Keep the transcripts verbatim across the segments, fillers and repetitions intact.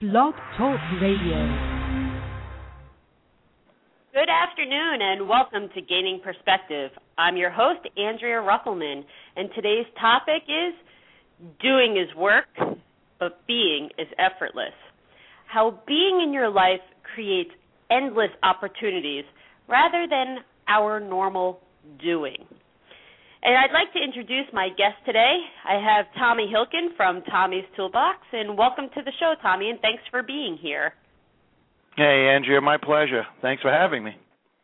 Blog Talk Radio. Good afternoon and welcome to Gaining Perspective. I'm your host, Andrea Ruckelman, and today's topic is doing is work, but being is effortless. How being in your life creates endless opportunities rather than our normal doing. And I'd like to introduce my guest today. I have Tommy Hilkin from Tommy's Toolbox, and welcome to the show, Tommy, and thanks for being here. Hey, Andrea, my pleasure. Thanks for having me.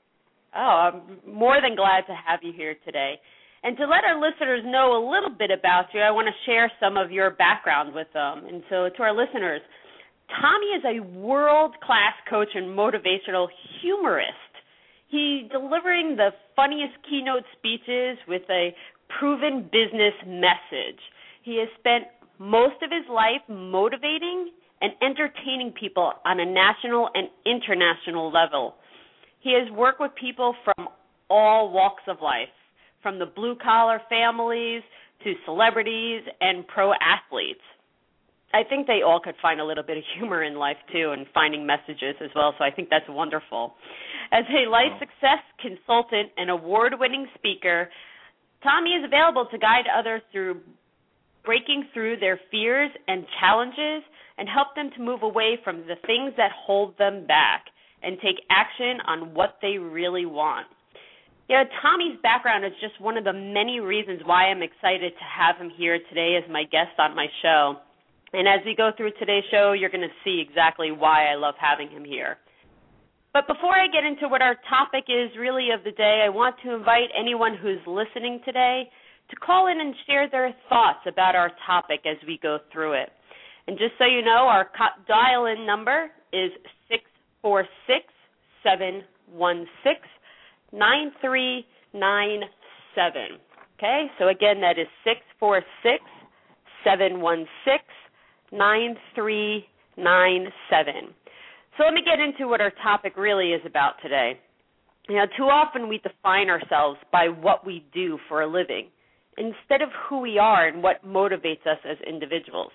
Oh, I'm more than glad to have you here today. And to let our listeners know a little bit about you, I want to share some of your background with them. And so to our listeners, Tommy is a world-class coach and motivational humorist. He's delivering the funniest keynote speeches with a proven business message. He has spent most of his life motivating and entertaining people on a national and international level. He has worked with people from all walks of life, from the blue-collar families to celebrities and pro athletes. I think they all could find a little bit of humor in life, too, and finding messages as well, so I think that's wonderful. As a life success consultant and award-winning speaker, Tommy is available to guide others through breaking through their fears and challenges and help them to move away from the things that hold them back and take action on what they really want. You know, Tommy's background is just one of the many reasons why I'm excited to have him here today as my guest on my show. And as we go through today's show, you're going to see exactly why I love having him here. But before I get into what our topic is really of the day, I want to invite anyone who's listening today to call in and share their thoughts about our topic as we go through it. And just so you know, our co- dial-in number is six four six, seven one six, nine three nine seven. Okay, so again, that is six four six, seven one six, nine three nine seven. So let me get into what our topic really is about today. You know, too often we define ourselves by what we do for a living instead of who we are and what motivates us as individuals.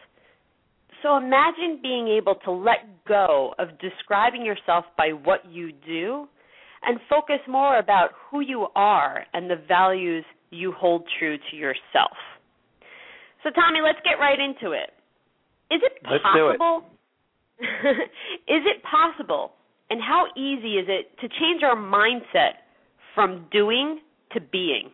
So imagine being able to let go of describing yourself by what you do and focus more about who you are and the values you hold true to yourself. So, Tommy, let's get right into it. Is it possible? Let's do it. Is it possible, and how easy is it to change our mindset from doing to being?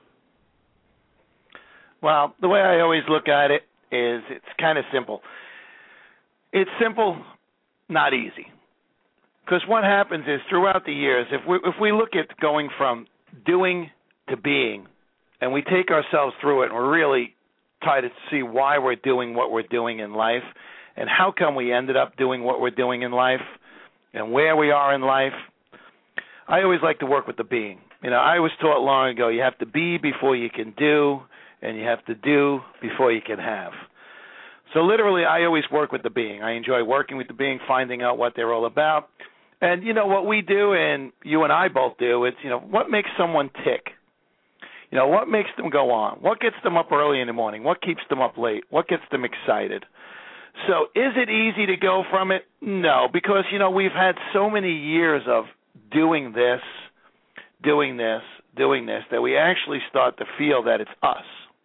Well, the way I always look at it is it's kind of simple. It's simple, not easy. Because what happens is throughout the years, if we, if we look at going from doing to being, and we take ourselves through it and we're really try to see why we're doing what we're doing in life and how come we ended up doing what we're doing in life and where we are in life, I always like to work with the being. You know, I was taught long ago you have to be before you can do, and you have to do before you can have. So literally I always work with the being. I enjoy working with the being, finding out what they're all about. And, you know, what we do, and you and I both do, it's, you know, what makes someone tick? You know, what makes them go on? What gets them up early in the morning? What keeps them up late? What gets them excited? So is it easy to go from it? No, because, you know, we've had so many years of doing this, doing this, doing this, that we actually start to feel that it's us.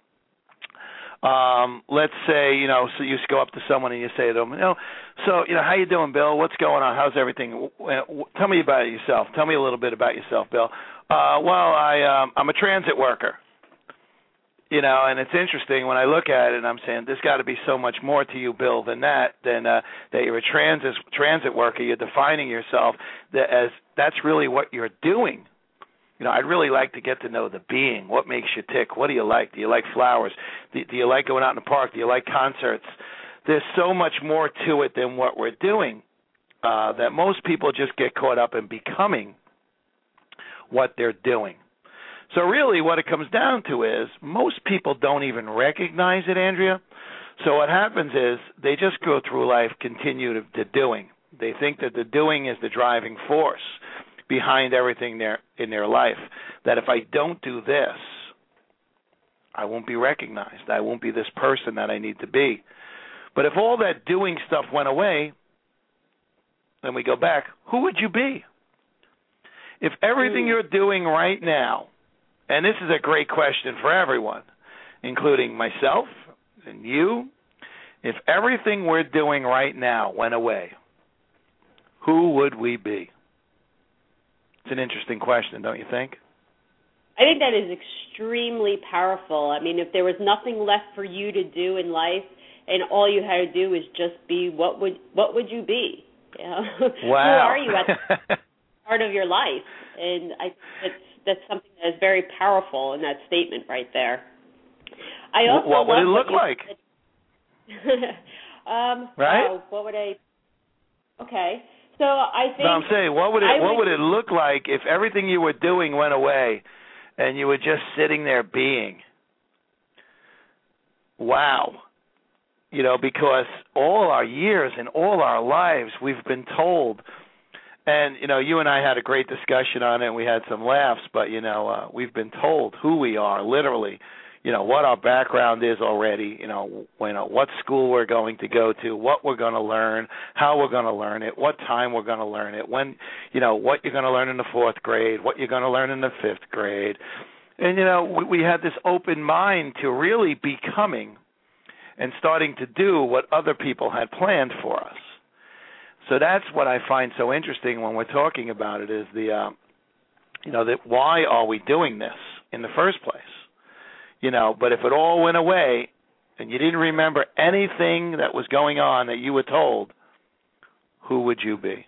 Um, let's say, you know, so you go up to someone and you say to them, you know, so, you know, how you doing, Bill? What's going on? How's everything? Tell me about yourself. Tell me a little bit about yourself, Bill. Uh, well, I, um, I'm a transit worker, you know, and it's interesting when I look at it and I'm saying there's got to be so much more to you, Bill, than that, than uh, that you're a transit transit worker. You're defining yourself that as that's really what you're doing. You know, I'd really like to get to know the being. What makes you tick? What do you like? Do you like flowers? Do, do you like going out in the park? Do you like concerts? There's so much more to it than what we're doing uh, that most people just get caught up in becoming what they're doing. So really what it comes down to is most people don't even recognize it, Andrea. So what happens is they just go through life, continue to, to doing. They think that the doing is the driving force behind everything there in their life, that if I don't do this, I won't be recognized. I won't be this person that I need to be. But if all that doing stuff went away, then we go back, who would you be? If everything you're doing right now, and this is a great question for everyone, including myself and you, if everything we're doing right now went away, who would we be? It's an interesting question, don't you think? I think that is extremely powerful. I mean, if there was nothing left for you to do in life and all you had to do was just be, what would what would you be? You know? Wow. Who are you at the part of your life? And I think that's, that's something that is very powerful in that statement right there. I also what would it look what like? um, right? Oh, what would I? Okay, so I think. No, I'm saying, what would it I what would, would it look like if everything you were doing went away, and you were just sitting there being? Wow. You know, because all our years and all our lives, we've been told. And, you know, you and I had a great discussion on it, and we had some laughs, but, you know, uh, we've been told who we are, literally, you know, what our background is already, you know, you know, what school we're going to go to, what we're going to learn, how we're going to learn it, what time we're going to learn it, when, you know, what you're going to learn in the fourth grade, what you're going to learn in the fifth grade. And, you know, we, we had this open mind to really becoming and starting to do what other people had planned for us. So that's what I find so interesting when we're talking about it is the, uh, you know, that why are we doing this in the first place? You know, but if it all went away and you didn't remember anything that was going on that you were told, who would you be?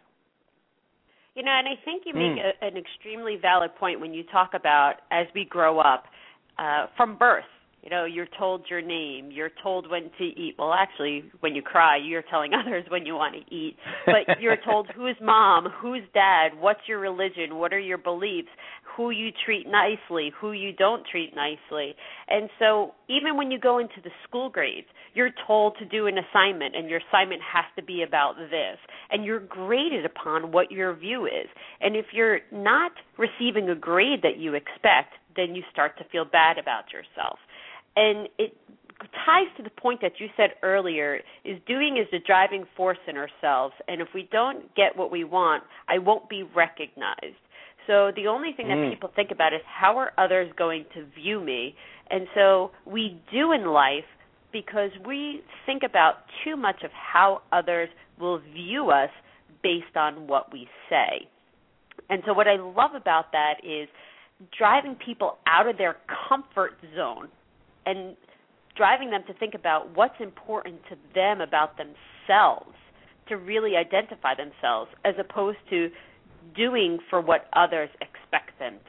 You know, and I think you make mm. a, an extremely valid point when you talk about as we grow up uh, from birth. You know, you're told your name. You're told when to eat. Well, actually, when you cry, you're telling others when you want to eat. But you're told who's mom, who's dad, what's your religion, what are your beliefs, who you treat nicely, who you don't treat nicely. And so even when you go into the school grades, you're told to do an assignment, and your assignment has to be about this. And you're graded upon what your view is. And if you're not receiving a grade that you expect, then you start to feel bad about yourself. And it ties to the point that you said earlier, is doing is the driving force in ourselves. And if we don't get what we want, I won't be recognized. So the only thing mm. that people think about is how are others going to view me? And so we do in life because we think about too much of how others will view us based on what we say. And so what I love about that is driving people out of their comfort zone and driving them to think about what's important to them about themselves, to really identify themselves, as opposed to doing for what others expect them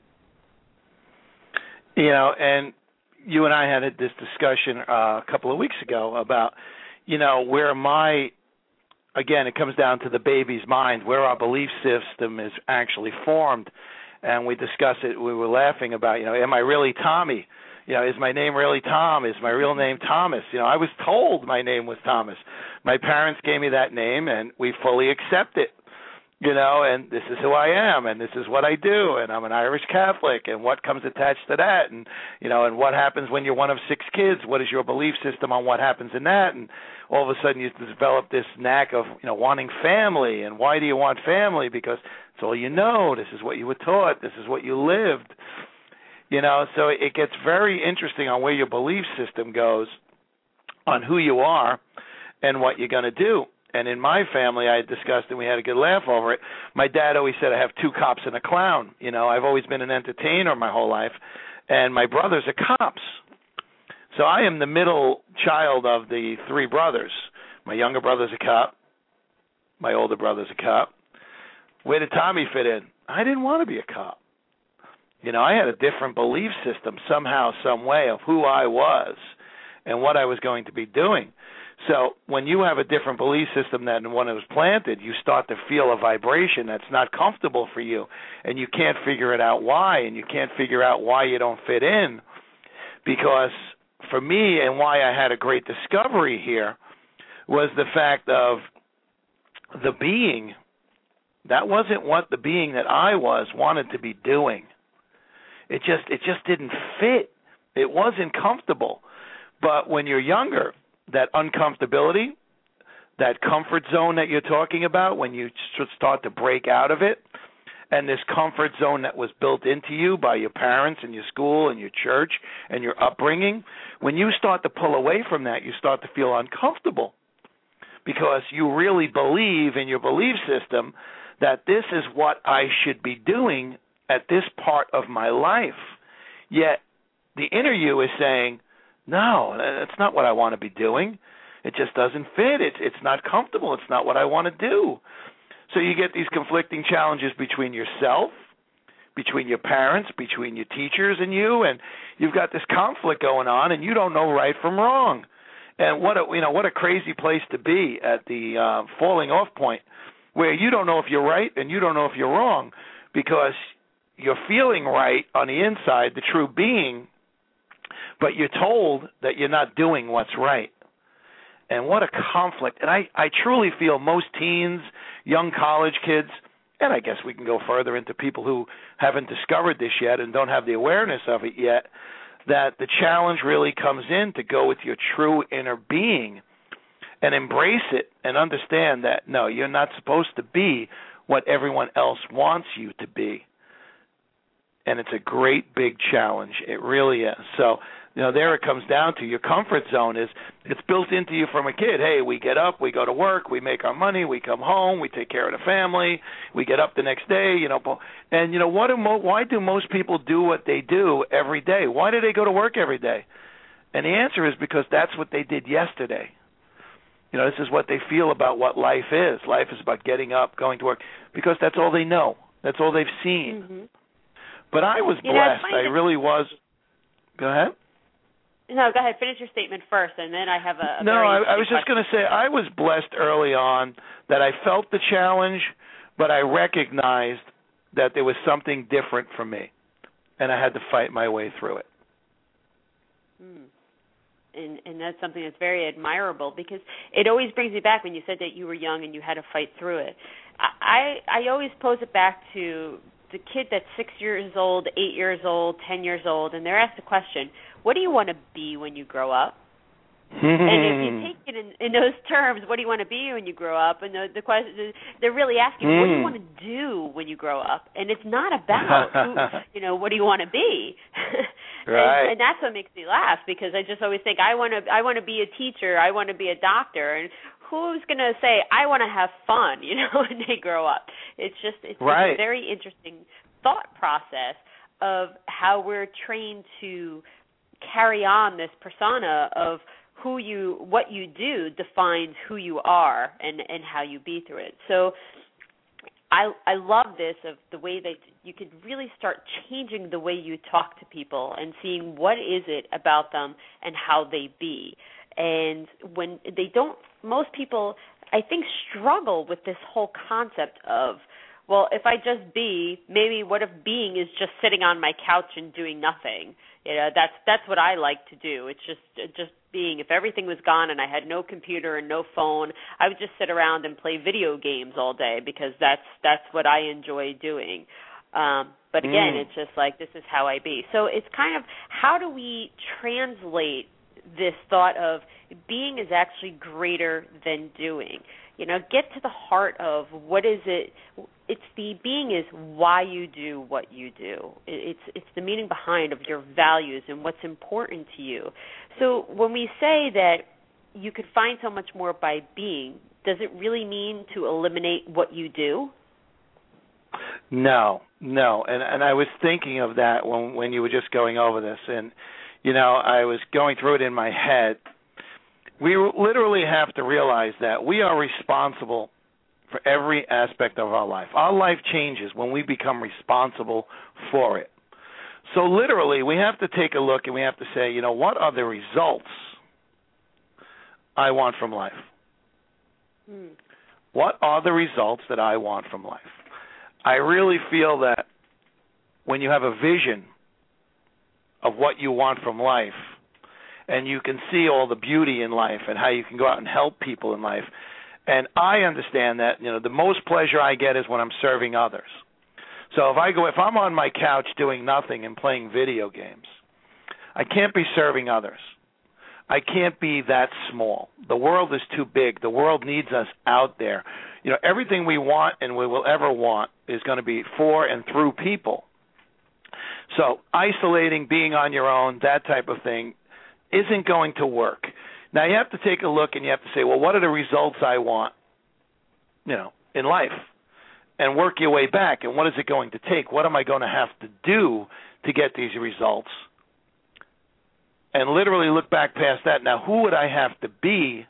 to. You know, and you and I had this discussion uh, a couple of weeks ago about, you know, where my, again, it comes down to the baby's mind, where our belief system is actually formed. And we discussed it, we were laughing about, you know, am I really Tommy? You know, is my name really Tom? Is my real name Thomas? You know, I was told my name was Thomas. My parents gave me that name, and we fully accept it. You know, and this is who I am, and this is what I do, and I'm an Irish Catholic, and what comes attached to that, and, you know, and what happens when you're one of six kids? What is your belief system on what happens in that? And all of a sudden you develop this knack of, you know, wanting family, and why do you want family? Because it's all you know. This is what you were taught. This is what you lived. You know, so it gets very interesting on where your belief system goes on who you are and what you're going to do. And in my family, I had discussed, and we had a good laugh over it, my dad always said I have two cops and a clown. You know, I've always been an entertainer my whole life, and my brothers are cops. So I am the middle child of the three brothers. My younger brother's a cop. My older brother's a cop. Where did Tommy fit in? I didn't want to be a cop. You know, I had a different belief system somehow, some way of who I was and what I was going to be doing. So when you have a different belief system than when it was planted, you start to feel a vibration that's not comfortable for you, and you can't figure it out why, and you can't figure out why you don't fit in. Because for me, and why I had a great discovery here, was the fact of the being. That wasn't what the being that I was wanted to be doing. It just it just didn't fit. It wasn't comfortable. But when you're younger, that uncomfortability, that comfort zone that you're talking about, when you start to break out of it, and this comfort zone that was built into you by your parents and your school and your church and your upbringing, when you start to pull away from that, you start to feel uncomfortable because you really believe in your belief system that this is what I should be doing at this part of my life. Yet the inner you is saying, no, that's not what I want to be doing. It just doesn't fit. It's it's not comfortable. It's not what I want to do. So you get these conflicting challenges between yourself, between your parents, between your teachers and you, and you've got this conflict going on, and you don't know right from wrong. And what a you know what a crazy place to be at the uh, falling off point, where you don't know if you're right and you don't know if you're wrong, because you're feeling right on the inside, the true being, but you're told that you're not doing what's right. And what a conflict. And I, I truly feel most teens, young college kids, and I guess we can go further into people who haven't discovered this yet and don't have the awareness of it yet, that the challenge really comes in to go with your true inner being and embrace it and understand that, no, you're not supposed to be what everyone else wants you to be. And it's a great big challenge. It really is. So, you know, there it comes down to your comfort zone is it's built into you from a kid. Hey, we get up, we go to work, we make our money, we come home, we take care of the family, we get up the next day, you know. And, you know, what do mo- why do most people do what they do every day? Why do they go to work every day? And the answer is because that's what they did yesterday. You know, this is what they feel about what life is. Life is about getting up, going to work, because that's all they know. That's all they've seen. Mm-hmm. But I was you blessed. Know, I really was. Go ahead. No, go ahead. Finish your statement first, and then I have a, a no. very I, I was question. just going to say I was blessed early on that I felt the challenge, but I recognized that there was something different for me, and I had to fight my way through it. Hmm. And, and that's something that's very admirable, because it always brings me back when you said that you were young and you had to fight through it. I I always pose it back to the kid that's six years old, eight years old, ten years old, and they're asked the question, what do you want to be when you grow up? And if you take it in, in those terms, what do you want to be when you grow up? And the, the question, they're really asking, mm. what do you want to do when you grow up? And it's not about, who, you know, what do you want to be? Right. and, and that's what makes me laugh, because I just always think, I want to, I want to be a teacher, I want to be a doctor, and who's going to say, I want to have fun, you know, when they grow up? It's just, it's right. just a very interesting thought process of how we're trained to carry on this persona of who you, what you do defines who you are and, and how you be through it. So I I love this, of the way that you could really start changing the way you talk to people and seeing what is it about them and how they be. And when they don't, most people, I think, struggle with this whole concept of, well, if I just be, maybe what if being is just sitting on my couch and doing nothing? You know, that's that's what I like to do. It's just just being. If everything was gone and I had no computer and no phone, I would just sit around and play video games all day, because that's that's what I enjoy doing. Um, but again, mm. it's just like, this is how I be. So it's kind of, how do we translate this thought of being is actually greater than doing? You know, get to the heart of what is it. It's the being is why you do what you do. It's it's the meaning behind of your values and what's important to you. So when we say that you could find so much more by being, does it really mean to eliminate what you do? No, no. And and I was thinking of that when when you were just going over this, and you know, I was going through it in my head. We literally have to realize that we are responsible for every aspect of our life. Our life changes when we become responsible for it. So literally, we have to take a look and we have to say, you know, what are the results I want from life? Hmm. What are the results that I want from life? I really feel that when you have a vision of what you want from life, and you can see all the beauty in life and how you can go out and help people in life. And I understand that, you know, the most pleasure I get is when I'm serving others. So if I go, if I'm on my couch doing nothing and playing video games, I can't be serving others. I can't be that small. The world is too big. The world needs us out there. You know, everything we want and we will ever want is going to be for and through people. So isolating, being on your own, that type of thing isn't going to work. Now you have to take a look and you have to say, well, what are the results I want, you know, in life? And work your way back. And what is it going to take? What am I going to have to do to get these results? And literally look back past that. Now, who would I have to be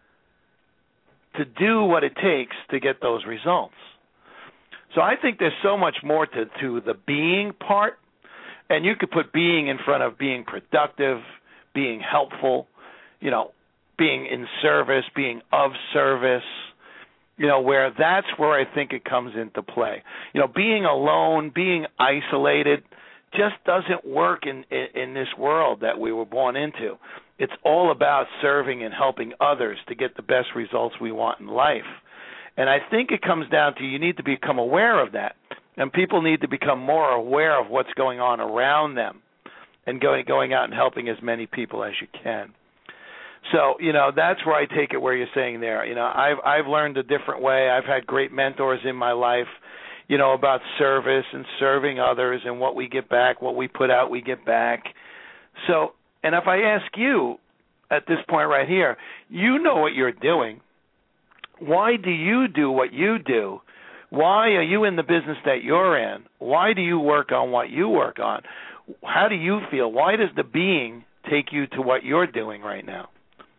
to do what it takes to get those results? So I think there's so much more to, to the being part. And you could put being in front of being productive, being helpful, you know, being in service, being of service, you know, where that's where I think it comes into play. You know, being alone, being isolated just doesn't work in, in, in this world that we were born into. It's all about serving and helping others to get the best results we want in life. And I think it comes down to you need to become aware of that. And people need to become more aware of what's going on around them and going going out and helping as many people as you can. So, you know, that's where I take it where you're saying there. You know, I've I've learned a different way. I've had great mentors in my life, you know, about service and serving others and what we get back, what we put out, we get back. So, and if I ask you at this point right here, you know what you're doing. Why do you do what you do? Why are you in the business that you're in? Why do you work on what you work on? How do you feel? Why does the being take you to what you're doing right now?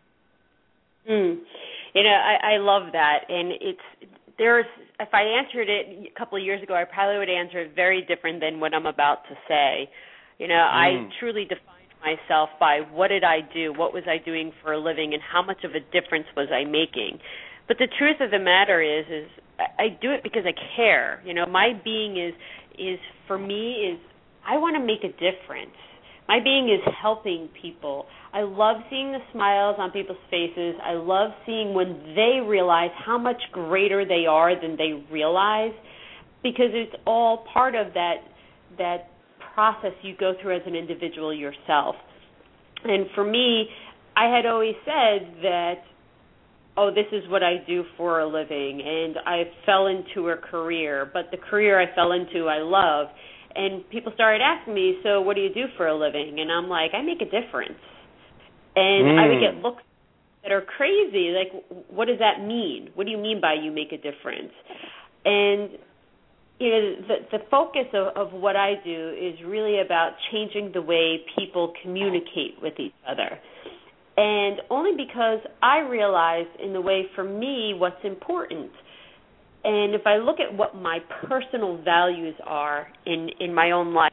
Mm. You know, I, I love that, and it's there's. If I answered it a couple of years ago, I probably would answer it very different than what I'm about to say. You know, mm. I truly defined myself by what did I do, what was I doing for a living, and how much of a difference was I making. But the truth of the matter is, is I do it because I care. You know, my being is is for me is I want to make a difference. My being is helping people. I love seeing the smiles on people's faces. I love seeing when they realize how much greater they are than they realize, because it's all part of that that process you go through as an individual yourself. And for me, I had always said that, oh, this is what I do for a living, and I fell into a career, but the career I fell into I love. And people started asking me, so what do you do for a living? And I'm like, I make a difference. And mm. I would get looks that are crazy, like, what does that mean? What do you mean by you make a difference? And, you know, the, the focus of, of what I do is really about changing the way people communicate with each other. And only because I realize in the way, for me, what's important. And if I look at what my personal values are in, in my own life,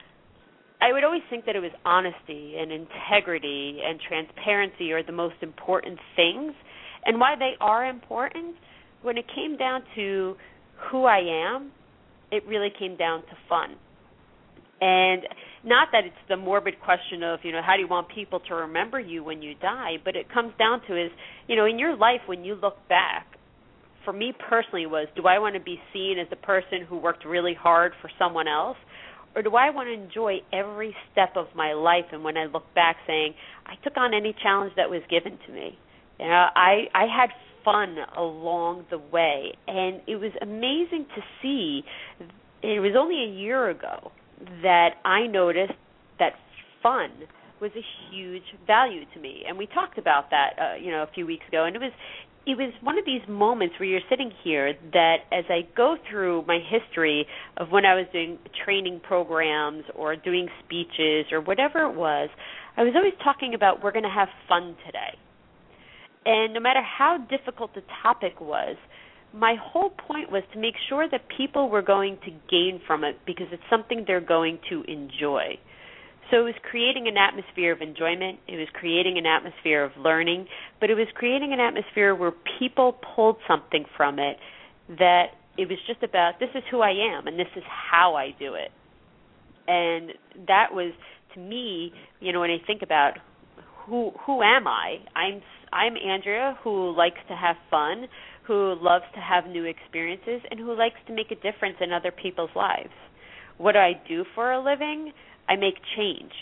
I would always think that it was honesty and integrity and transparency are the most important things. And why they are important, when it came down to who I am, it really came down to fun. And not that it's the morbid question of, you know, how do you want people to remember you when you die, but it comes down to is, you know, in your life when you look back, for me personally was, do I want to be seen as the person who worked really hard for someone else, or do I want to enjoy every step of my life and when I look back saying, I took on any challenge that was given to me. You know, I, I had fun along the way, and it was amazing to see. It was only a year ago that I noticed that fun was a huge value to me, and we talked about that, uh, you know, a few weeks ago. And it was, it was one of these moments where you're sitting here that, as I go through my history of when I was doing training programs or doing speeches or whatever it was, I was always talking about we're going to have fun today. And no matter how difficult the topic was, my whole point was to make sure that people were going to gain from it because it's something they're going to enjoy. So it was creating an atmosphere of enjoyment. It was creating an atmosphere of learning, but it was creating an atmosphere where people pulled something from it that it was just about, this is who I am and this is how I do it. And that was, to me, you know, when I think about who who am I, I'm I'm Andrea, who likes to have fun, who loves to have new experiences, and who likes to make a difference in other people's lives. What do I do for a living? I make change.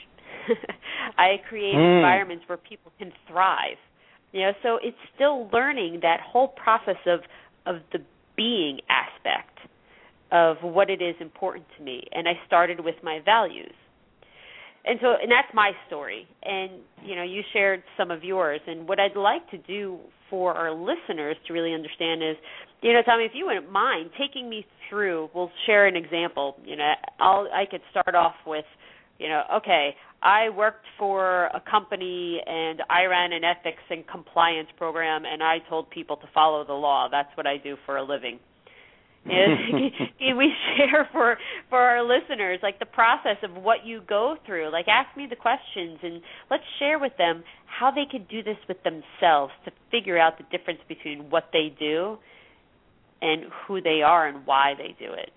I create mm. environments where people can thrive. You know, so it's still learning that whole process of of the being aspect of what it is important to me. And I started with my values. And so, and that's my story. And, you know, you shared some of yours. And what I'd like to do for our listeners to really understand is, you know, Tommy, if you wouldn't mind taking me through, we'll share an example. You know, I'll, I could start off with, you know, okay, I worked for a company and I ran an ethics and compliance program and I told people to follow the law. That's what I do for a living. And can we share for for our listeners, like, the process of what you go through? Like, ask me the questions and let's share with them how they could do this with themselves to figure out the difference between what they do and who they are and why they do it.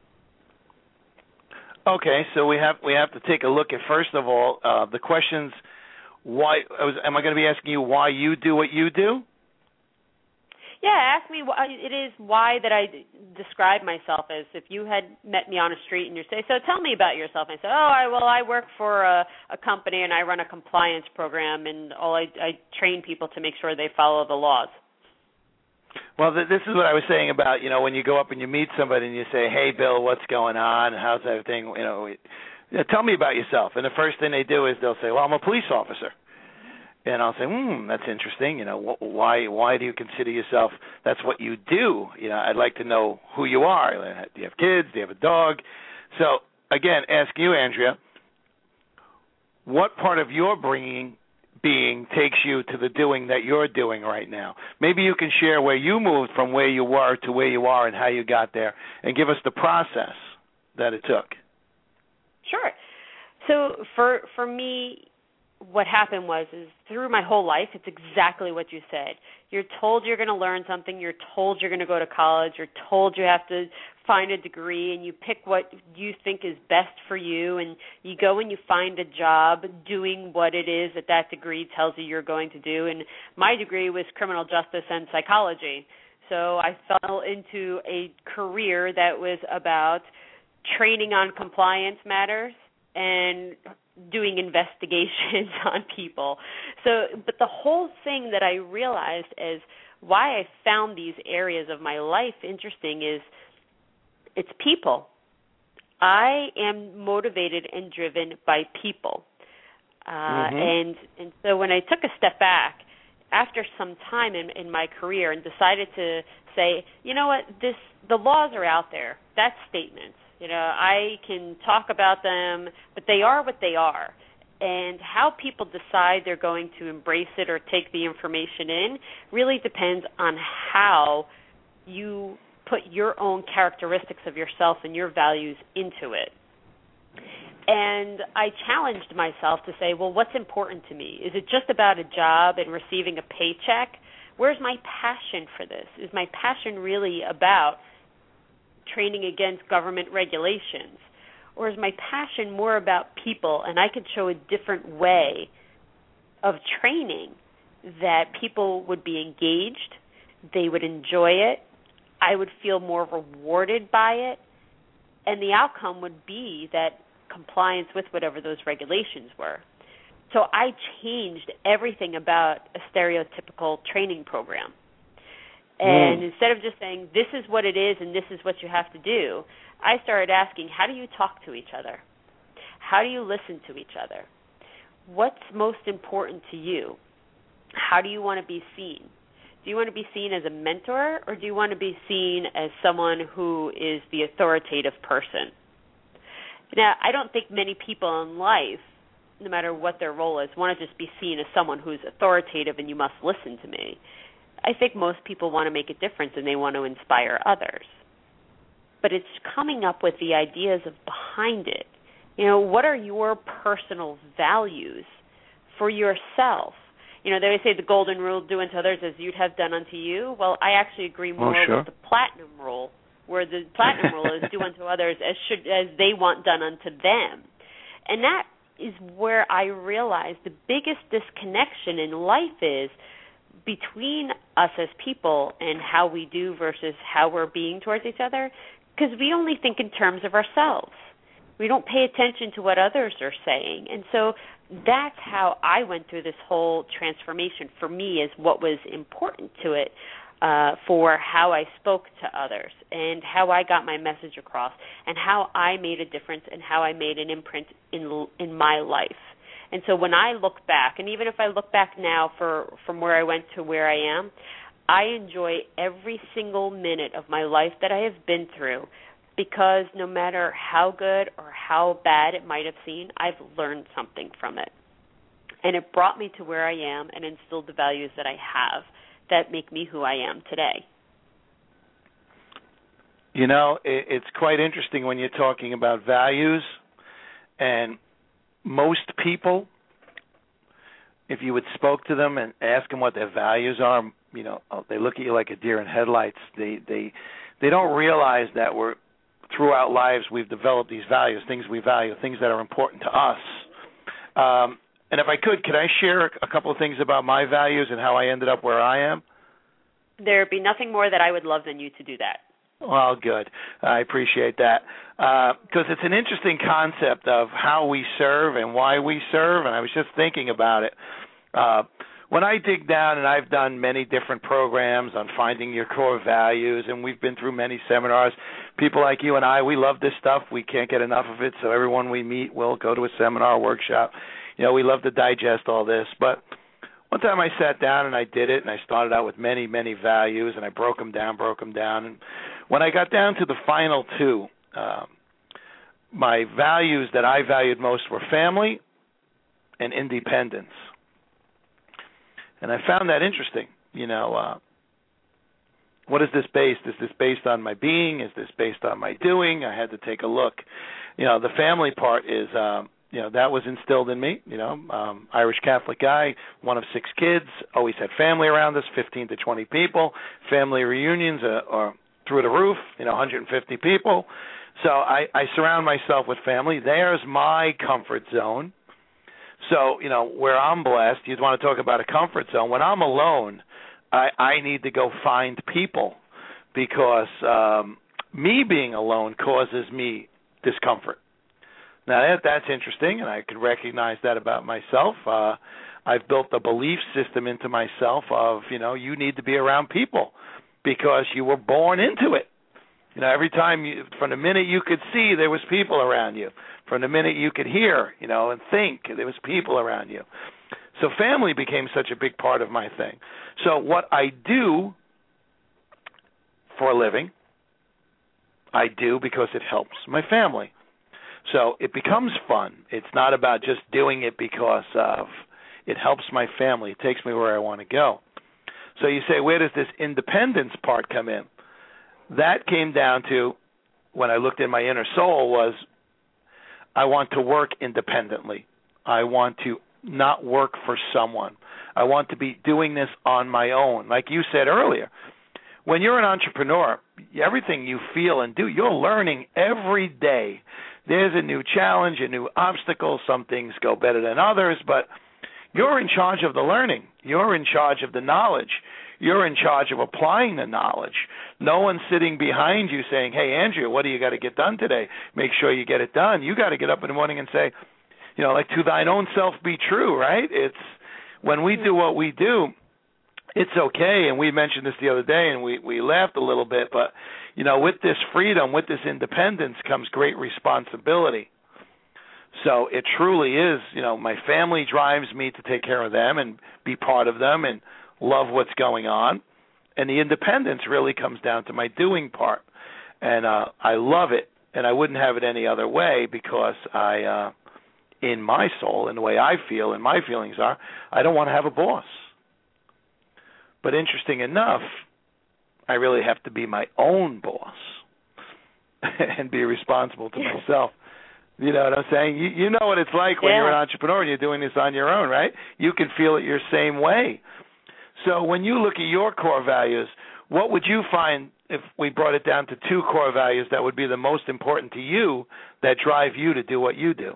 Okay, so we have we have to take a look at, first of all, uh, the questions. Why am I going to be asking you why you do what you do? Yeah, ask me why it is why that I describe myself as. If you had met me on a street and you say, so tell me about yourself. And I say, oh, I, well, I work for a, a company and I run a compliance program and all I, I train people to make sure they follow the laws. Well, th- this is what I was saying about, you know, when you go up and you meet somebody and you say, hey, Bill, what's going on? How's everything? You know, you know, tell me about yourself. And the first thing they do is they'll say, well, I'm a police officer. And I'll say, hmm, that's interesting. You know, wh- why why do you consider yourself, that's what you do? You know, I'd like to know who you are. Do you have kids? Do you have a dog? So, again, ask you, Andrea, what part of your bringing being takes you to the doing that you're doing right now? Maybe you can share where you moved from where you were to where you are and how you got there, and give us the process that it took. Sure. So for for me, what happened was is through my whole life, it's exactly what you said. You're told you're going to learn something. You're told you're going to go to college. You're told you have to find a degree, and you pick what you think is best for you, and you go and you find a job doing what it is that that degree tells you you're going to do. And my degree was criminal justice and psychology. So I fell into a career that was about training on compliance matters and doing investigations on people. So, but the whole thing that I realized is why I found these areas of my life interesting is it's people. I am motivated and driven by people. Uh, mm-hmm. And and so when I took a step back after some time in, in my career and decided to say, you know what, this the laws are out there. That's statements. You know, I can talk about them, but they are what they are. And how people decide they're going to embrace it or take the information in really depends on how you put your own characteristics of yourself and your values into it. And I challenged myself to say, well, what's important to me? Is it just about a job and receiving a paycheck? Where's my passion for this? Is my passion really about training against government regulations? Or is my passion more about people, and I could show a different way of training that people would be engaged, they would enjoy it, I would feel more rewarded by it, and the outcome would be that compliance with whatever those regulations were. So I changed everything about a stereotypical training program. And mm. instead of just saying, this is what it is and this is what you have to do, I started asking, how do you talk to each other? How do you listen to each other? What's most important to you? How do you want to be seen? Do you want to be seen as a mentor, or do you want to be seen as someone who is the authoritative person? Now, I don't think many people in life, no matter what their role is, want to just be seen as someone who's authoritative and you must listen to me. I think most people want to make a difference and they want to inspire others. But it's coming up with the ideas of behind it. You know, what are your personal values for yourself? You know, they always say the golden rule, do unto others as you'd have done unto you. Well, I actually agree more oh, sure. with the platinum rule, where the platinum rule is do unto others as should as they want done unto them. And that is where I realized the biggest disconnection in life is between us as people and how we do versus how we're being towards each other, because we only think in terms of ourselves. We don't pay attention to what others are saying. And so that's how I went through this whole transformation. For me, is what was important to it uh, for how I spoke to others and how I got my message across and how I made a difference and how I made an imprint in in my life. And so when I look back, and even if I look back now for from where I went to where I am, I enjoy every single minute of my life that I have been through, because no matter how good or how bad it might have seemed, I've learned something from it. And it brought me to where I am and instilled the values that I have that make me who I am today. You know, it's quite interesting when you're talking about values, and most people, if you would spoke to them and ask them what their values are, you know, they look at you like a deer in headlights. They they they don't realize that we're throughout lives we've developed these values, things we value, things that are important to us. Um, and if I could, could I share a couple of things about my values and how I ended up where I am? There'd be nothing more that I would love than you to do that. Well, good. I appreciate that, because uh, it's an interesting concept of how we serve and why we serve, and I was just thinking about it. Uh, when I dig down, and I've done many different programs on finding your core values, and we've been through many seminars. People like you and I, we love this stuff. We can't get enough of it, so everyone we meet will go to a seminar, workshop. You know, we love to digest all this, but one time I sat down and I did it, and I started out with many, many values, and I broke them down, broke them down. And when I got down to the final two, um, my values that I valued most were family and independence. And I found that interesting. You know, uh, what is this based? Is this based on my being? Is this based on my doing? I had to take a look. You know, the family part is... Um, You know, that was instilled in me, you know, um, Irish Catholic guy, one of six kids, always had family around us, fifteen to twenty people. Family reunions are, are through the roof, you know, one hundred fifty people. So I, I surround myself with family. There's my comfort zone. So, you know, where I'm blessed, you'd want to talk about a comfort zone. When I'm alone, I, I need to go find people, because um, me being alone causes me discomfort. Now, that, that's interesting, and I can recognize that about myself. Uh, I've built a belief system into myself of, you know, you need to be around people because you were born into it. You know, every time, you, from the minute you could see, there was people around you. From the minute you could hear, you know, and think, there was people around you. So family became such a big part of my thing. So what I do for a living, I do because it helps my family. So it becomes fun. It's not about just doing it because of it helps my family. It takes me where I want to go. So you say, where does this independence part come in? That came down to, when I looked in my inner soul, was I want to work independently. I want to not work for someone. I want to be doing this on my own. Like you said earlier, when you're an entrepreneur, everything you feel and do, you're learning every day. There's a new challenge, a new obstacle. Some things go better than others, but you're in charge of the learning. You're in charge of the knowledge. You're in charge of applying the knowledge. No one's sitting behind you saying, hey, Andrea, what do you got to get done today? Make sure you get it done. You got to get up in the morning and say, you know, like, to thine own self be true, right? It's when we do what we do, it's okay, and we mentioned this the other day, and we, we laughed a little bit, but, you know, with this freedom, with this independence comes great responsibility. So it truly is, you know, my family drives me to take care of them and be part of them and love what's going on, and the independence really comes down to my doing part, and uh, I love it, and I wouldn't have it any other way because I, uh, in my soul, in the way I feel and my feelings are, I don't want to have a boss. But interesting enough, I really have to be my own boss and be responsible to myself. You know what I'm saying? You, you know what it's like when yeah. you're an entrepreneur and you're doing this on your own, right? You can feel it your same way. So when you look at your core values, what would you find if we brought it down to two core values that would be the most important to you that drive you to do what you do?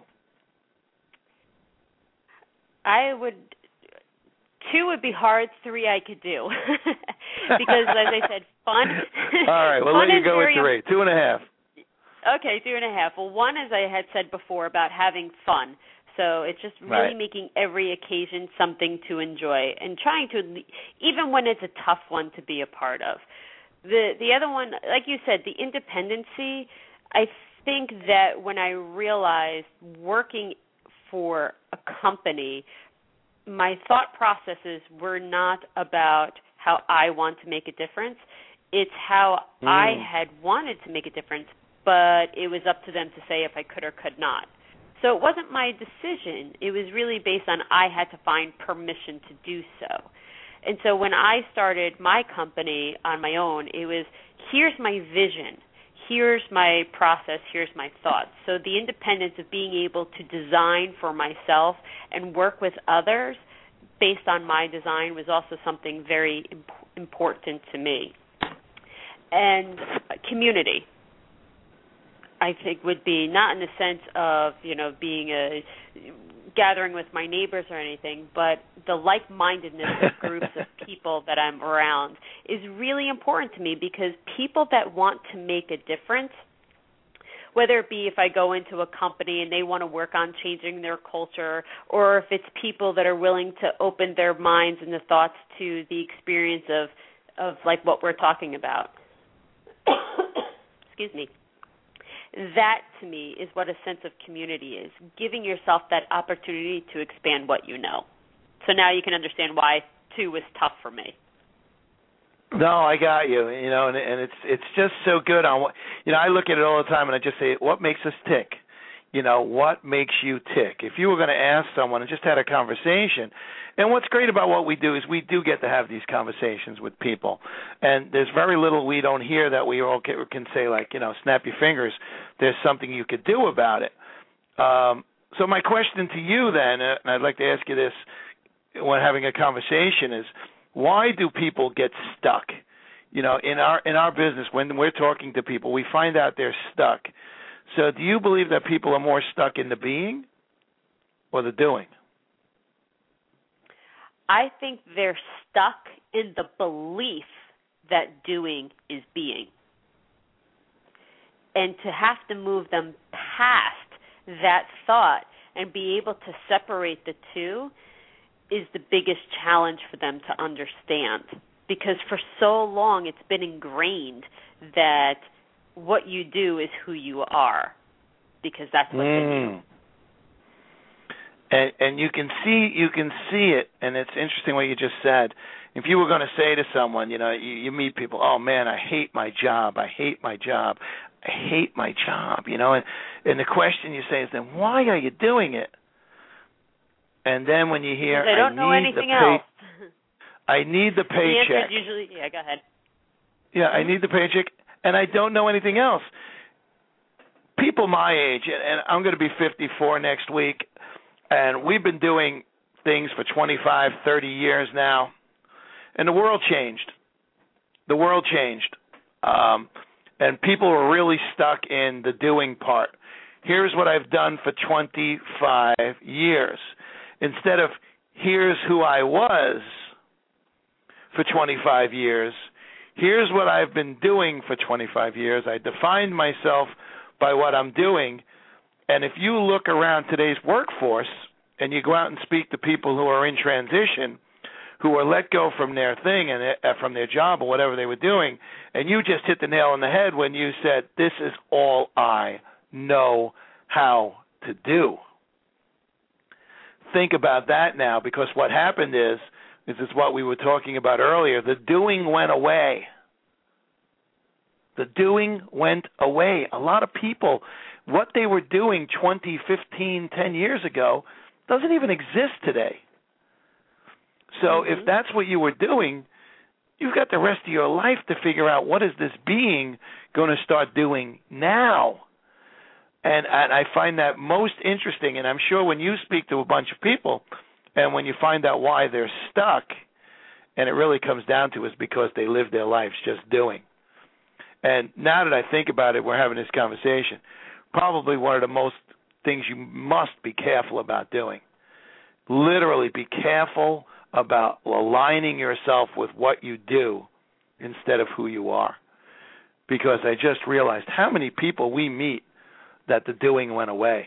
I would... Two would be hard, three I could do. Because, as I said, fun. All right, we'll let you go with three. Two and a half. Okay, two and a half. Well, one, as I had said before, about having fun. So it's just really Right. making every occasion something to enjoy and trying to, even when it's a tough one to be a part of. The the other one, like you said, the independency, I think that when I realized working for a company, my thought processes were not about how I want to make a difference. It's how Mm. I had wanted to make a difference, but it was up to them to say if I could or could not. So it wasn't my decision. It was really based on I had to find permission to do so. And so when I started my company on my own, it was, here's my vision, here's my process, here's my thoughts. So the independence of being able to design for myself and work with others based on my design was also something very imp- important to me. And community, I think, would be not in the sense of, you know, being a gathering with my neighbors or anything, but the like-mindedness of groups of people that I'm around is really important to me, because people that want to make a difference, whether it be if I go into a company and they want to work on changing their culture, or if it's people that are willing to open their minds and the thoughts to the experience of, of like what we're talking about. Excuse me. That, to me, is what a sense of community is, giving yourself that opportunity to expand what you know. So now you can understand why two was tough for me. No, I got you. You know, and, and it's it's just so good on what, you know, I look at it all the time and I just say, what makes us tick? You know, what makes you tick? If you were going to ask someone and just had a conversation, and what's great about what we do is we do get to have these conversations with people, and there's very little we don't hear that we all can, can say, like, you know, snap your fingers, there's something you could do about it. Um, so my question to you then, and I'd like to ask you this when having a conversation, is why do people get stuck? You know, in our in our business, when we're talking to people, we find out they're stuck. So do you believe that people are more stuck in the being or the doing? I think they're stuck in the belief that doing is being. And to have to move them past that thought and be able to separate the two is the biggest challenge for them to understand. Because for so long it's been ingrained that what you do is who you are, because that's what's mm. in you. And, and you can see you can see it, and it's interesting what you just said. If you were going to say to someone, you know, you, you meet people, oh man, I hate my job, I hate my job, I hate my job, you know, and, and the question you say is then, why are you doing it? And then when you hear, I don't I know need anything the pay, else. I need the paycheck. The answer is usually, yeah, go ahead. Yeah, I need the paycheck, and I don't know anything else. People my age, and I'm going to be fifty-four next week, and we've been doing things for twenty-five, thirty years now, and the world changed. The world changed, um, and people are really stuck in the doing part. Here's what I've done for twenty-five years. Instead of here's who I was for twenty-five years, here's what I've been doing for twenty-five years. I defined myself by what I'm doing. And if you look around today's workforce and you go out and speak to people who are in transition, who are let go from their thing and uh, from their job or whatever they were doing, and you just hit the nail on the head when you said, this is all I know how to do. Think about that now, because what happened is, this is what we were talking about earlier, the doing went away. The doing went away. A lot of people, what they were doing twenty, fifteen, ten years ago doesn't even exist today. So mm-hmm. if that's what you were doing, you've got the rest of your life to figure out what is this being going to start doing now. And, and I find that most interesting, and I'm sure when you speak to a bunch of people and when you find out why they're stuck, and it really comes down to is because they live their lives just doing. And now that I think about it, we're having this conversation, probably one of the most things you must be careful about doing. Literally be careful about aligning yourself with what you do instead of who you are. because I just realized how many people we meet that the doing went away.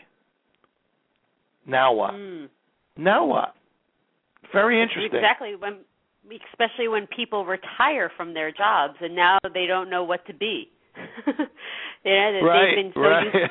Now what? Mm. Now what? Very interesting. Exactly. When, especially when people retire from their jobs and now they don't know what to be. you know, right, they've been so right. used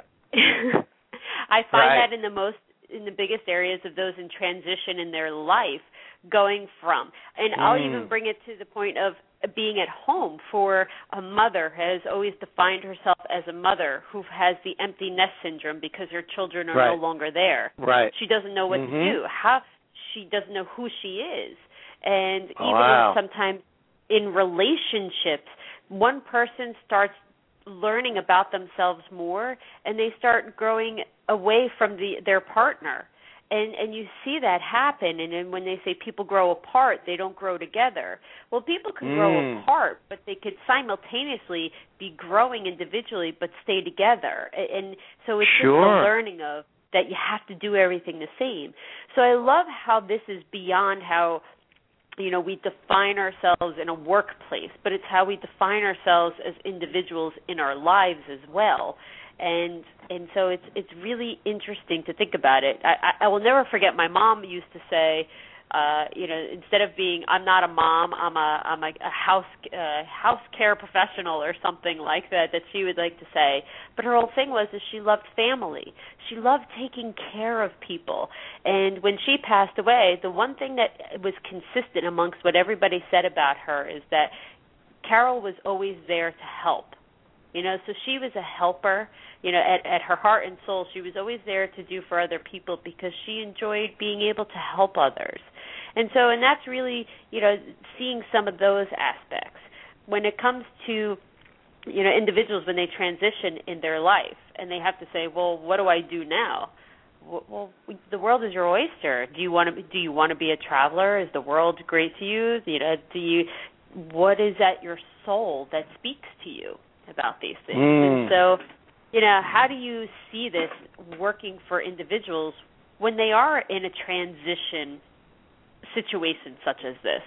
to. I find right. that in the most, in the biggest areas of those in transition in their life, going from, and mm. I'll even bring it to the point of being at home for a mother has always defined herself as a mother who has the empty nest syndrome because her children are right. no longer there. Right. She doesn't know what mm-hmm. to do. How she doesn't know who she is. And oh, even wow. in sometimes in relationships, one person starts learning about themselves more and they start growing away from the their partner. And and you see that happen, and then when they say people grow apart, they don't grow together. Well, people can mm. grow apart, but they could simultaneously be growing individually but stay together. And so it's sure. just the learning of that you have to do everything the same. So I love how this is beyond how, you know, we define ourselves in a workplace, but it's how we define ourselves as individuals in our lives as well. And and so it's it's really interesting to think about it. I, I will never forget my mom used to say, uh, you know, instead of being I'm not a mom, I'm a I'm a, a house uh, house care professional or something like that that she would like to say. But her whole thing was that she loved family. She loved taking care of people. And when she passed away, the one thing that was consistent amongst what everybody said about her is that Carol was always there to help. You know, so she was a helper. You know, at, at her heart and soul, she was always there to do for other people because she enjoyed being able to help others. And so, and that's really, you know, seeing some of those aspects. When it comes to, you know, individuals when they transition in their life and they have to say, well, what do I do now? Well, the world is your oyster. Do you want to? Do you want to be a traveler? Is the world great to you? You know, do you? What is at your soul that speaks to you about these things? Mm. And so, you know, how do you see this working for individuals when they are in a transition situation such as this?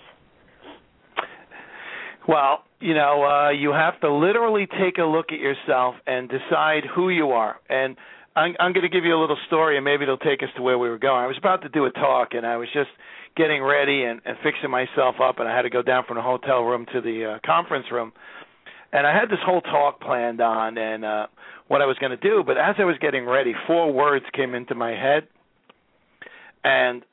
Well, you know, uh, you have to literally take a look at yourself and decide who you are. And I'm, I'm going to give you a little story, and maybe it'll take us to where we were going. I was about to do a talk, and I was just getting ready and, and fixing myself up, and I had to go down from the hotel room to the uh, conference room. And I had this whole talk planned on and uh, what I was going to do, but as I was getting ready, four words came into my head, and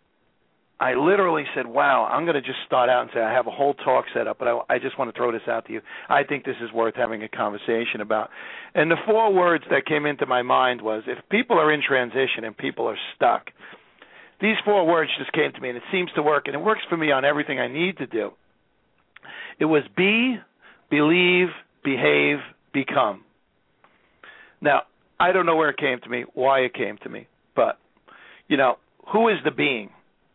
I literally said, wow, I'm going to just start out and say I have a whole talk set up, but I, I just want to throw this out to you. I think this is worth having a conversation about. And the four words that came into my mind was, if people are in transition and people are stuck, these four words just came to me, and it seems to work, and it works for me on everything I need to do. It was be, believe, behave, become. Now, I don't know where it came to me, why it came to me, but, you know, who is the being?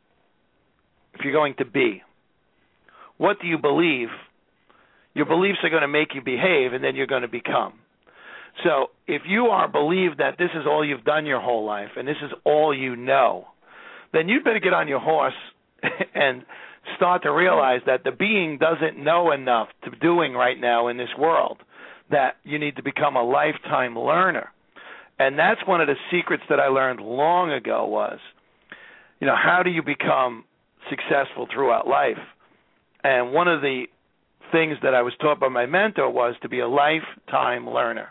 If you're going to be, what do you believe? Your beliefs are going to make you behave, and then you're going to become. So if you are believe that this is all you've done your whole life, and this is all you know, then you'd better get on your horse and start to realize that the being doesn't know enough to doing right now in this world, that you need to become a lifetime learner. And that's one of the secrets that I learned long ago was, you know, how do you become successful throughout life? And one of the things that I was taught by my mentor was to be a lifetime learner.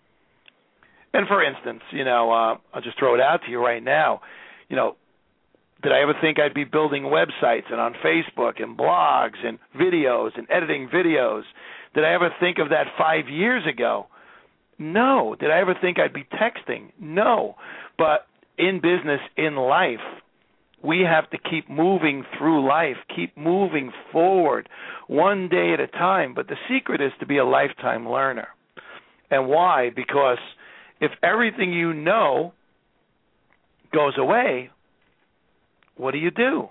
And for instance, you know, uh, I'll just throw it out to you right now, you know, did I ever think I'd be building websites and on Facebook and blogs and videos and editing videos? Did I ever think of that five years ago? No. Did I ever think I'd be texting? No. But in business, in life, we have to keep moving through life, keep moving forward one day at a time. But the secret is to be a lifetime learner. And why? Because if everything you know goes away, what do you do?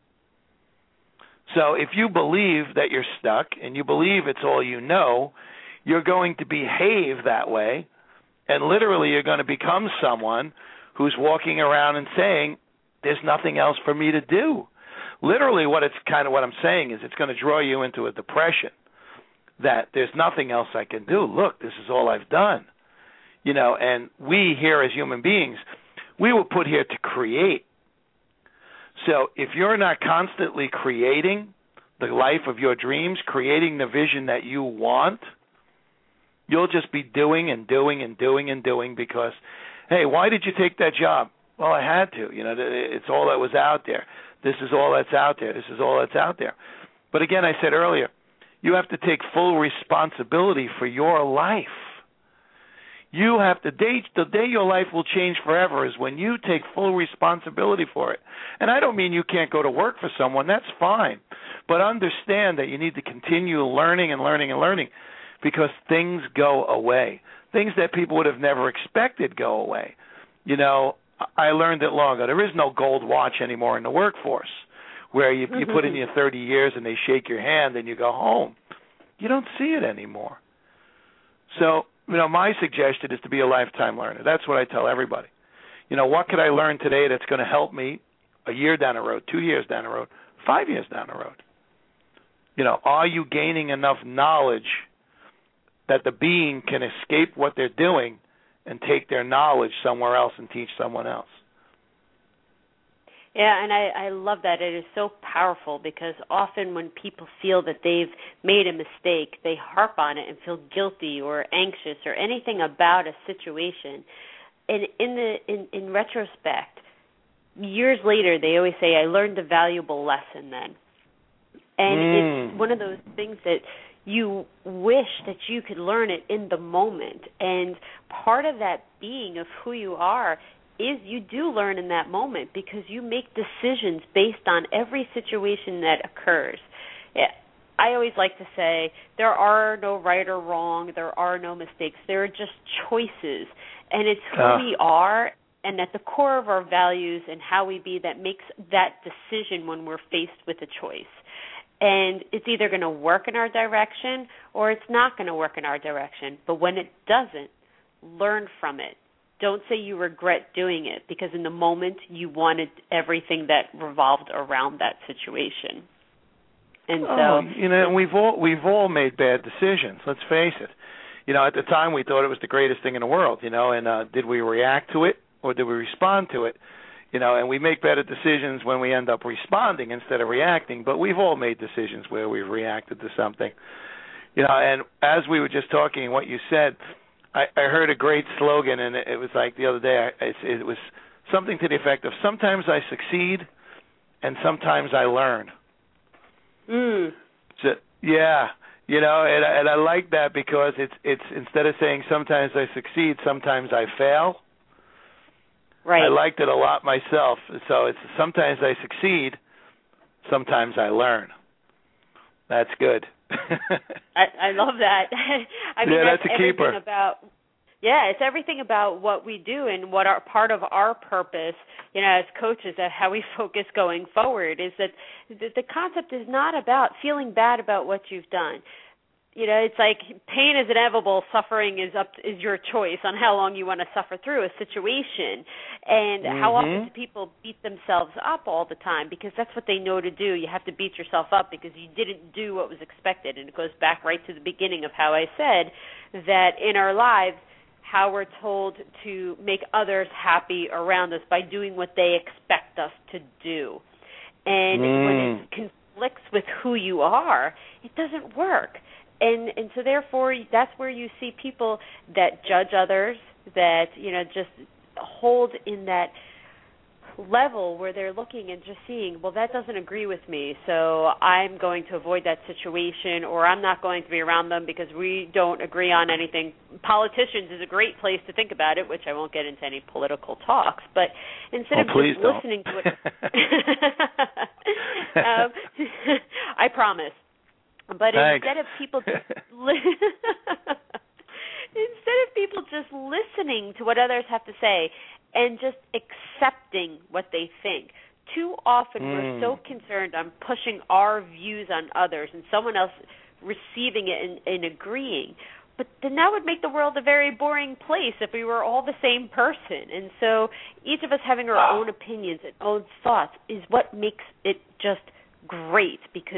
So if you believe that you're stuck and you believe it's all you know, you're going to behave that way, and literally you're going to become someone who's walking around and saying, there's nothing else for me to do. Literally what it's kind of what I'm saying is it's going to draw you into a depression. that there's nothing else I can do. Look, this is all I've done. You know, and we here as human beings, we were put here to create. So if you're not constantly creating the life of your dreams, creating the vision that you want, you'll just be doing and doing and doing and doing because, hey, why did you take that job? Well, I had to. You know, it's all that was out there. This is all that's out there. This is all that's out there. But again, I said earlier, you have to take full responsibility for your life. You have to day the day your life will change forever is when you take full responsibility for it. And I don't mean you can't go to work for someone. That's fine. But understand that you need to continue learning and learning and learning because things go away. Things that people would have never expected go away. You know, I learned it long ago. There is no gold watch anymore in the workforce where you, you put in your thirty years and they shake your hand and you go home. You don't see it anymore. So, you know, my suggestion is to be a lifetime learner. That's what I tell everybody. You know, what could I learn today that's going to help me a year down the road, two years down the road, five years down the road? You know, are you gaining enough knowledge that the being can escape what they're doing and take their knowledge somewhere else and teach someone else? Yeah, and I, I love that. It is so powerful because often when people feel that they've made a mistake, they harp on it and feel guilty or anxious or anything about a situation. And in the in, in retrospect, years later, they always say, I learned a valuable lesson then. And mm. it's one of those things that you wish that you could learn it in the moment. And part of that being of who you are is you do learn in that moment because you make decisions based on every situation that occurs. I always like to say there are no right or wrong, there are no mistakes, there are just choices. And it's who uh. we are and at the core of our values and how we be that makes that decision when we're faced with a choice. And it's either going to work in our direction or it's not going to work in our direction. But when it doesn't, learn from it. Don't say you regret doing it because in the moment you wanted everything that revolved around that situation. And so, oh, you know, we've all we've all made bad decisions. Let's face it. You know, at the time we thought it was the greatest thing in the world. You know, and uh, did we react to it or did we respond to it? You know, and we make better decisions when we end up responding instead of reacting. But we've all made decisions where we've reacted to something. You know, and as we were just talking, what you said. I, I heard a great slogan, and it, it was like the other day, I, it, it was something to the effect of, sometimes I succeed and sometimes I learn. Mm. So, yeah, you know, and, and I like that because it's it's instead of saying sometimes I succeed, sometimes I fail. Right. I liked it a lot myself. So it's sometimes I succeed, sometimes I learn. That's good. I, I love that. I mean, yeah, that's, that's a everything keeper. About, yeah, it's everything about what we do and what our part of our purpose, you know, as coaches, that how we focus going forward is that the, the concept is not about feeling bad about what you've done. You know, it's like pain is inevitable. Suffering is up is your choice on how long you want to suffer through a situation. And mm-hmm. how often do people beat themselves up all the time? Because that's what they know to do. You have to beat yourself up because you didn't do what was expected. And it goes back right to the beginning of how I said that in our lives, how we're told to make others happy around us by doing what they expect us to do. And mm. when it conflicts with who you are, it doesn't work. And and so therefore that's where you see people that judge others, that, you know, just hold in that level where they're looking and just seeing, well, that doesn't agree with me, so I'm going to avoid that situation, or I'm not going to be around them because we don't agree on anything. Politicians is a great place to think about it, which I won't get into any political talks, but instead oh, of just don't. listening to it, um, I promise. But Thanks. instead of people just li- instead of people just listening to what others have to say and just accepting what they think, too often mm. we're so concerned on pushing our views on others and someone else receiving it and, and agreeing. But then that would make the world a very boring place if we were all the same person. And so each of us having our own opinions and own thoughts is what makes it just great, because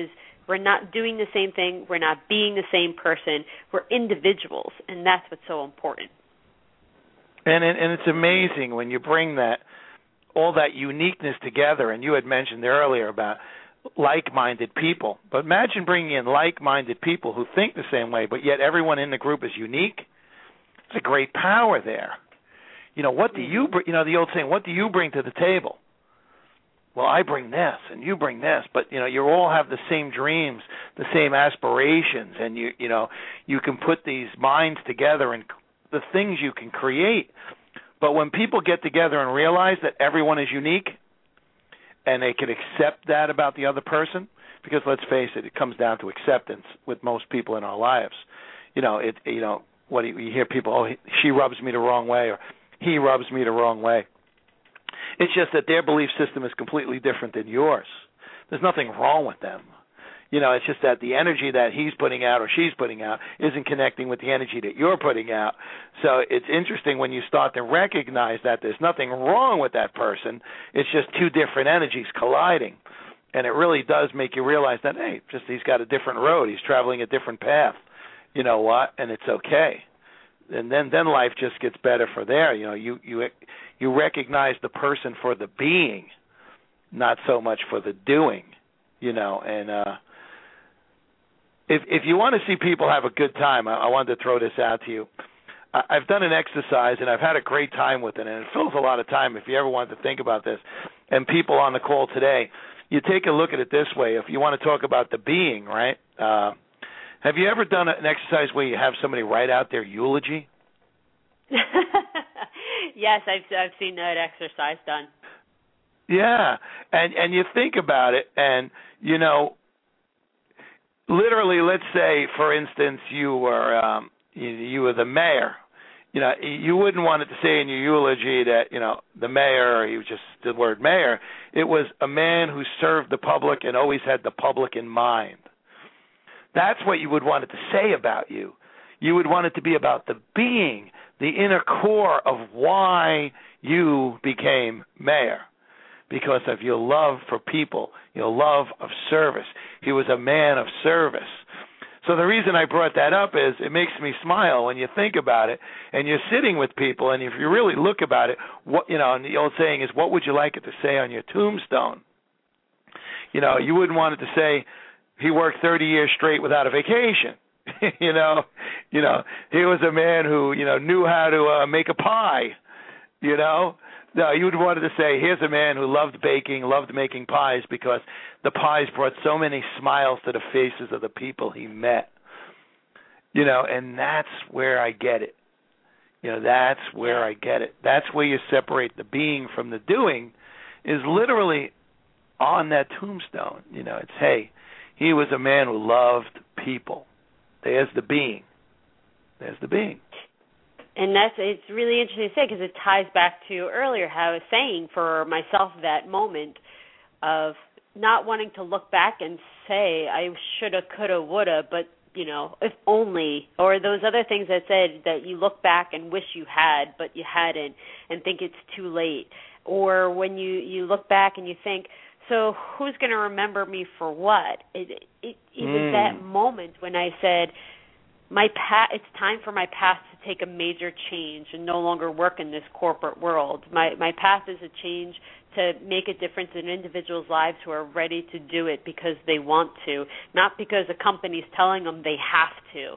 We're not doing the same thing. We're not being the same person. We're individuals, and that's what's so important. And it, and it's amazing when you bring that all that uniqueness together. And you had mentioned earlier about like-minded people. But imagine bringing in like-minded people who think the same way, but yet everyone in the group is unique. There's a great power there. You know, what do you bring? You know, the old saying, what do you bring to the table? Well, I bring this, and you bring this, but you know, you all have the same dreams, the same aspirations, and you, you know, you can put these minds together and the things you can create. But when people get together and realize that everyone is unique, and they can accept that about the other person, because let's face it, it comes down to acceptance with most people in our lives. You know, it, you know, what you, you hear people, oh, he, she rubs me the wrong way, or he rubs me the wrong way. It's just that their belief system is completely different than yours. There's nothing wrong with them. You know, it's just that the energy that he's putting out or she's putting out isn't connecting with the energy that you're putting out. So it's interesting when you start to recognize that there's nothing wrong with that person. It's just two different energies colliding. And it really does make you realize that, hey, just he's got a different road. He's traveling a different path. You know what? And it's okay. And then, then life just gets better for there. You know, you you you recognize the person for the being, not so much for the doing. You know, and uh, if if you want to see people have a good time, I, I wanted to throw this out to you. I, I've done an exercise and I've had a great time with it, and it fills a lot of time. If you ever want to think about this, and people on the call today, you take a look at it this way. If you want to talk about the being, right? Uh, Have you ever done an exercise where you have somebody write out their eulogy? Yes, I've I've seen that exercise done. Yeah, and and you think about it, and you know, literally, let's say, for instance, you were um, you, you were the mayor. You know, you wouldn't want it to say in your eulogy that, you know, the mayor, or you just the word mayor. It was a man who served the public and always had the public in mind. That's what you would want it to say about you. You would want it to be about the being, the inner core of why you became mayor, because of your love for people, your love of service. He was a man of service. So the reason I brought that up is it makes me smile when you think about it, and you're sitting with people, and if you really look about it, what you know, and the old saying is, what would you like it to say on your tombstone? You know, you wouldn't want it to say, he worked thirty years straight without a vacation. you know, you know, he was a man who, you know, knew how to uh, make a pie. You know, no, you would want to say, here's a man who loved baking, loved making pies, because the pies brought so many smiles to the faces of the people he met. You know, and that's where I get it. You know, that's where I get it. That's where you separate the being from the doing, is literally on that tombstone. You know, it's, hey, he was a man who loved people. There's the being. There's the being. And that's it's really interesting to say, because it ties back to earlier how I was saying for myself that moment of not wanting to look back and say I shoulda, coulda, woulda, but, you know, if only, or those other things that said that you look back and wish you had, but you hadn't, and think it's too late. Or when you, you look back and you think, so who's going to remember me for what? It, it, it mm. was that moment when I said, my pa- it's time for my past to take a major change and no longer work in this corporate world. My my path is a change to make a difference in individuals' lives who are ready to do it because they want to, not because a company's telling them they have to.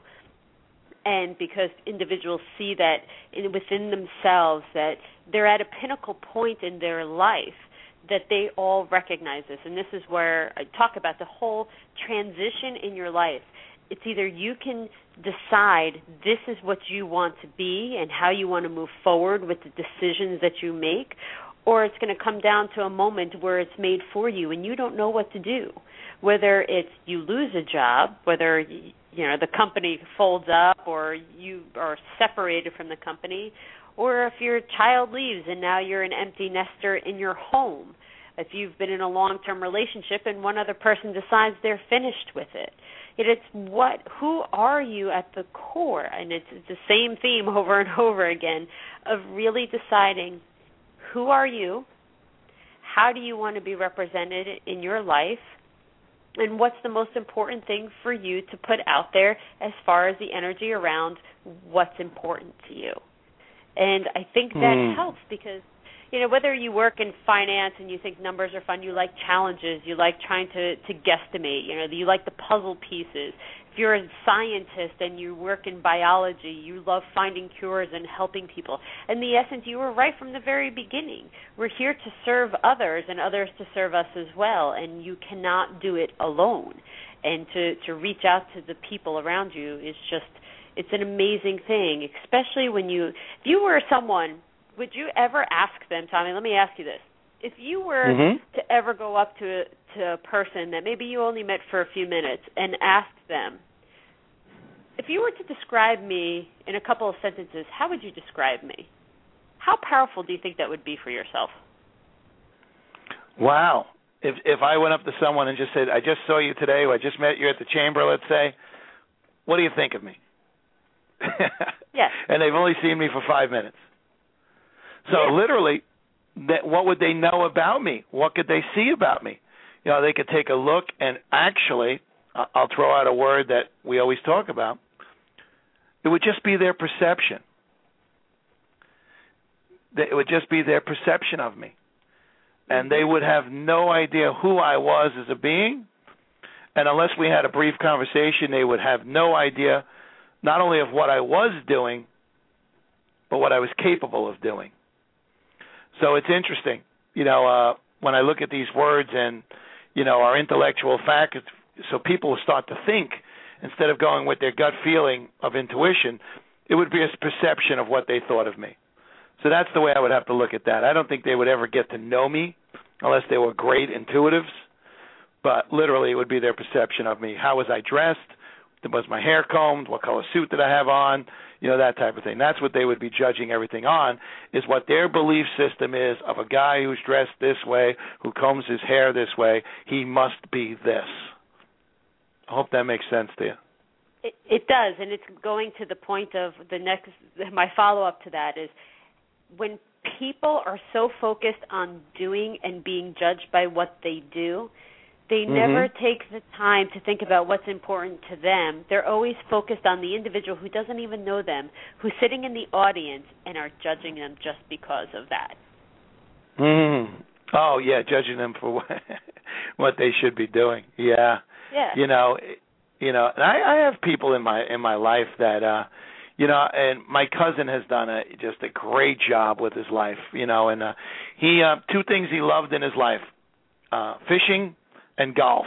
And because individuals see that in, within themselves, that they're at a pinnacle point in their life, that they all recognize this. And this is where I talk about the whole transition in your life. It's either you can decide this is what you want to be and how you want to move forward with the decisions that you make, or it's going to come down to a moment where it's made for you and you don't know what to do. Whether it's you lose a job, whether you know the company folds up or you are separated from the company, or if your child leaves and now you're an empty nester in your home. If you've been in a long-term relationship and one other person decides they're finished with it. It's what, who are you at the core? And it's, it's the same theme over and over again of really deciding who are you, how do you want to be represented in your life, and what's the most important thing for you to put out there as far as the energy around what's important to you. And I think that mm. helps because, you know, whether you work in finance and you think numbers are fun, you like challenges, you like trying to, to guesstimate, you know, you like the puzzle pieces. If you're a scientist and you work in biology, you love finding cures and helping people. In the essence, you were right from the very beginning. We're here to serve others and others to serve us as well, and you cannot do it alone. And to, to reach out to the people around you is just, it's an amazing thing, especially when you, if you were someone, would you ever ask them, Tommy, let me ask you this. If you were mm-hmm. to ever go up to a, to a person that maybe you only met for a few minutes and ask them, if you were to describe me in a couple of sentences, how would you describe me? How powerful do you think that would be for yourself? Wow. If if I went up to someone and just said, I just saw you today, or I just met you at the chamber, let's say, what do you think of me? Yes. And they've only seen me for five minutes. So yeah. literally, that what would they know about me? What could they see about me? You know, they could take a look and actually, I'll throw out a word that we always talk about. It would just be their perception. It would just be their perception of me. And they would have no idea who I was as a being. And unless we had a brief conversation, they would have no idea not only of what I was doing, but what I was capable of doing. So it's interesting, you know, uh, when I look at these words and, you know, our intellectual fact, so people start to think instead of going with their gut feeling of intuition, it would be a perception of what they thought of me. So that's the way I would have to look at that. I don't think they would ever get to know me unless they were great intuitives, but literally it would be their perception of me. How was I dressed? Was my hair combed? What color suit did I have on? You know, that type of thing. That's what they would be judging everything on, is what their belief system is of a guy who's dressed this way, who combs his hair this way. He must be this. I hope that makes sense to you. It, it does, and it's going to the point of the next, my follow-up to that is when people are so focused on doing and being judged by what they do, they mm-hmm. never take the time to think about what's important to them. They're always focused on the individual who doesn't even know them, who's sitting in the audience and are judging them just because of that. Mm. Oh, yeah, judging them for what, what they should be doing. Yeah. Yeah. You know, you know, I, I have people in my in my life that uh you know, and my cousin has done a just a great job with his life, you know, and uh he uh two things he loved in his life. Uh fishing and golf.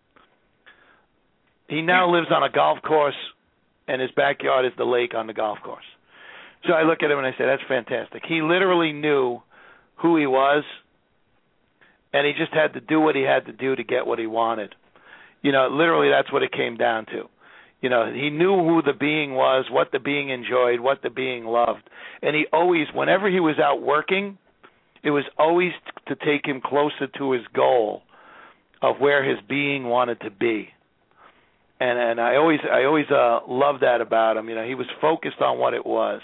He now lives on a golf course, and his backyard is the lake on the golf course. So I look at him and I say, that's fantastic. He literally knew who he was, and he just had to do what he had to do to get what he wanted. You know, literally that's what it came down to. You know, he knew who the being was, what the being enjoyed, what the being loved. And he always, whenever he was out working, it was always to take him closer to his goal of where his being wanted to be. And and I always I always uh, loved that about him. You know, he was focused on what it was.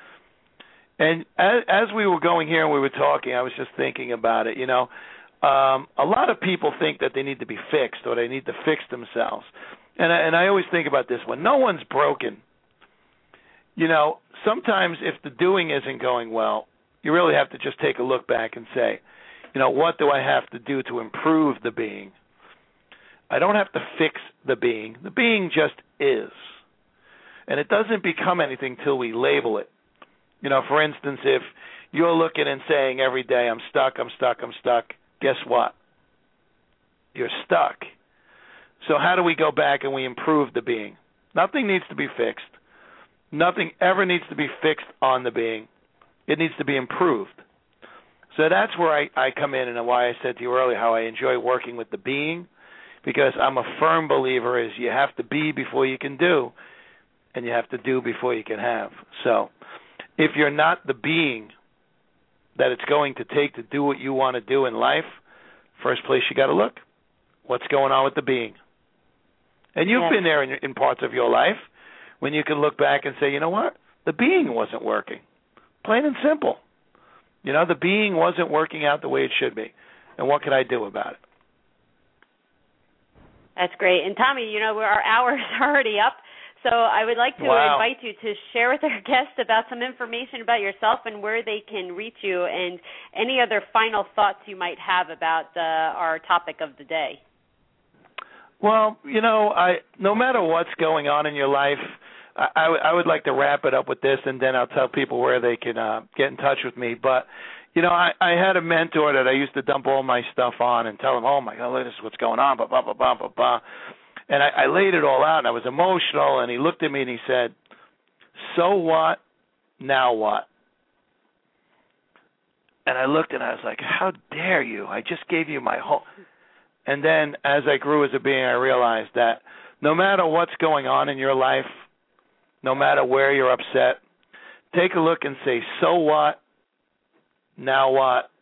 And as, as we were going here and we were talking, I was just thinking about it. You know, um, a lot of people think that they need to be fixed or they need to fix themselves. And I, and I always think about this one. No one's broken. You know, sometimes if the doing isn't going well, you really have to just take a look back and say, you know, what do I have to do to improve the being? I don't have to fix the being. The being just is. And it doesn't become anything till we label it. You know, for instance, if you're looking and saying every day, I'm stuck, I'm stuck, I'm stuck, guess what? You're stuck. So how do we go back and we improve the being? Nothing needs to be fixed. Nothing ever needs to be fixed on the being. It needs to be improved. So that's where I, I come in, and why I said to you earlier how I enjoy working with the being, because I'm a firm believer is you have to be before you can do, and you have to do before you can have. So if you're not the being that it's going to take to do what you want to do in life, first place you got to look, what's going on with the being? And you've yeah. been there in, in parts of your life when you can look back and say, you know what, the being wasn't working, plain and simple. You know, the being wasn't working out the way it should be. And what could I do about it? That's great. And Tommy, you know, our hour is already up, so I would like to wow. invite you to share with our guests about some information about yourself and where they can reach you, and any other final thoughts you might have about uh, our topic of the day. Well, you know, I no matter what's going on in your life, I, I, w- I would like to wrap it up with this, and then I'll tell people where they can uh, get in touch with me. But, you know, I, I had a mentor that I used to dump all my stuff on and tell him, oh, my God, this is what's going on, blah, blah, blah, blah, blah, blah. And I, I laid it all out, and I was emotional, and he looked at me and he said, so what, now what? And I looked and I was like, how dare you? I just gave you my whole... And then as I grew as a being, I realized that no matter what's going on in your life, no matter where you're upset, take a look and say, so what? Now what?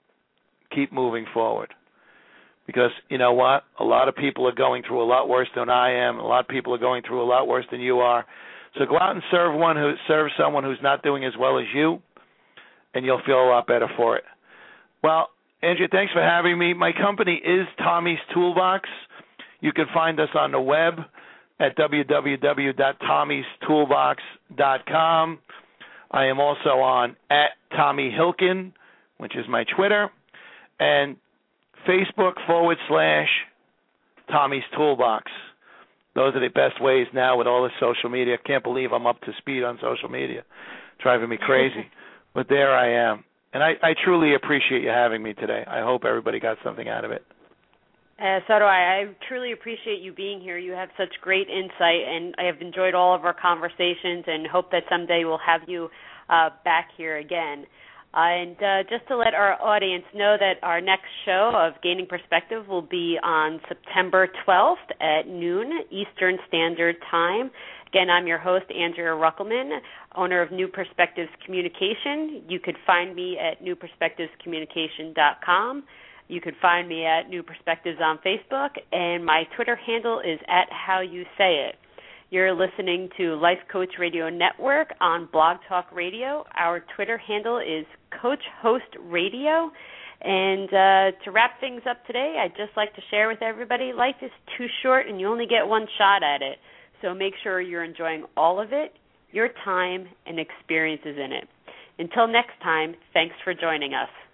Keep moving forward. Because you know what? A lot of people are going through a lot worse than I am. A lot of people are going through a lot worse than you are. So go out and serve one who serve someone who's not doing as well as you, and you'll feel a lot better for it. Well, Andrea, thanks for having me. My company is Tommy's Toolbox. You can find us on the web at w w w dot tommys toolbox dot com. I am also on at Tommy Hilkin, which is my Twitter, and Facebook forward slash Tommy's Toolbox. Those are the best ways now with all this social media. I can't believe I'm up to speed on social media. Driving me crazy. But there I am. And I, I truly appreciate you having me today. I hope everybody got something out of it. Uh, so do I. I truly appreciate you being here. You have such great insight, and I have enjoyed all of our conversations and hope that someday we'll have you uh, back here again. Uh, and uh, just to let our audience know that our next show of Gaining Perspective will be on September twelfth at noon Eastern Standard Time. Again, I'm your host, Andrea Ruckelman, owner of New Perspectives Communication. You could find me at new perspectives communication dot com. You could find me at New Perspectives on Facebook, and my Twitter handle is at How You Say It. You're listening to Life Coach Radio Network on Blog Talk Radio. Our Twitter handle is Coach Host Radio. And uh, to wrap things up today, I'd just like to share with everybody, life is too short and you only get one shot at it. So make sure you're enjoying all of it, your time, and experiences in it. Until next time, thanks for joining us.